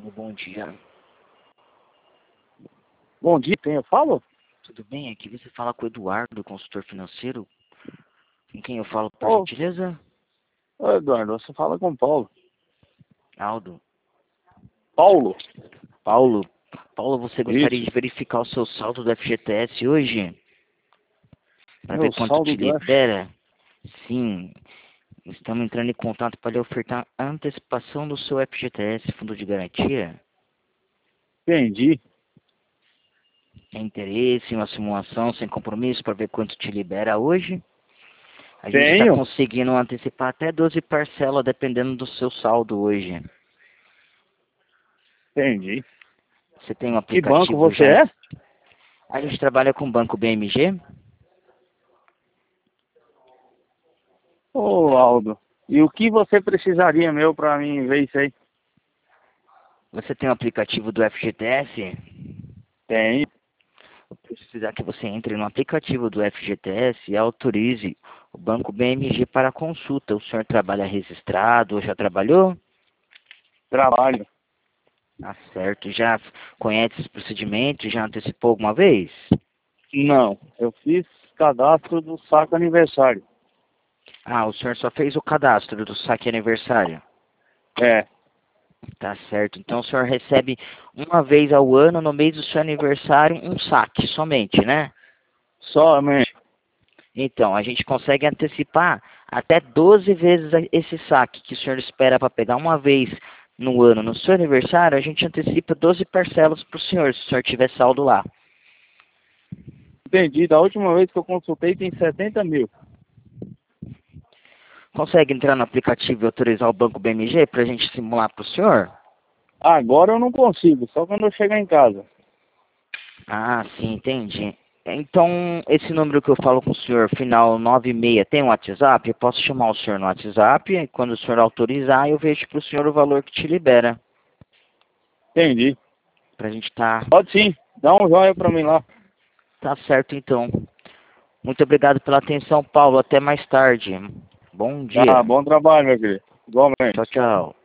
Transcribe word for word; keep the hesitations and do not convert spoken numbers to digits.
Alô, bom dia. Bom dia, quem eu falo? Tudo bem? Aqui você fala com o Eduardo, consultor financeiro. Com quem eu falo, por Ô, gentileza? ô, Eduardo, você fala com o Paulo. Aldo. Paulo? Paulo. Paulo, você gostaria Isso. de verificar o seu saldo do F G T S hoje? Para ver Meu quanto saldo te do F. libera? Sim. Estamos entrando em contato para lhe ofertar a antecipação do seu F G T S, Fundo de Garantia. Entendi. Tem interesse em uma simulação sem compromisso para ver quanto te libera hoje? A gente está Tenho. conseguindo antecipar até doze parcelas, dependendo do seu saldo hoje. Entendi. Você tem um Que banco aplicativo você já? é? A gente trabalha com o Banco B M G. Ô, Aldo. E o que você precisaria meu pra mim ver isso aí? Você tem o aplicativo do F G T S? Tenho. Eu precisar que você entre no aplicativo do F G T S e autorize o Banco B M G para consulta. O senhor trabalha registrado ou já trabalhou? Trabalho. Tá certo. Já conhece esse procedimento? Já antecipou alguma vez? Não. Eu fiz cadastro do saco aniversário. Ah, o senhor só fez o cadastro do saque aniversário. É. Tá certo. Então o senhor recebe uma vez ao ano, no mês do seu aniversário, um saque somente, né? Somente. Então, a gente consegue antecipar até doze vezes esse saque que o senhor espera para pegar uma vez no ano. No seu aniversário, a gente antecipa doze parcelas para o senhor, se o senhor tiver saldo lá. Entendi. Da última vez que eu consultei tem setenta mil. Consegue entrar no aplicativo e autorizar o Banco B M G para a gente simular para o senhor? Agora eu não consigo, só quando eu chegar em casa. Ah, sim, entendi. Então, esse número que eu falo com o senhor, final nove seis, tem um WhatsApp? Eu posso chamar o senhor no WhatsApp e quando o senhor autorizar, eu vejo para o senhor o valor que te libera. Entendi. Pra gente estar... Pode sim. Dá um joinha pra mim lá. Tá certo, então. Muito obrigado pela atenção, Paulo. Até mais tarde. Bom Tá, dia. bom trabalho, meu querido. Igualmente. Tchau, tchau.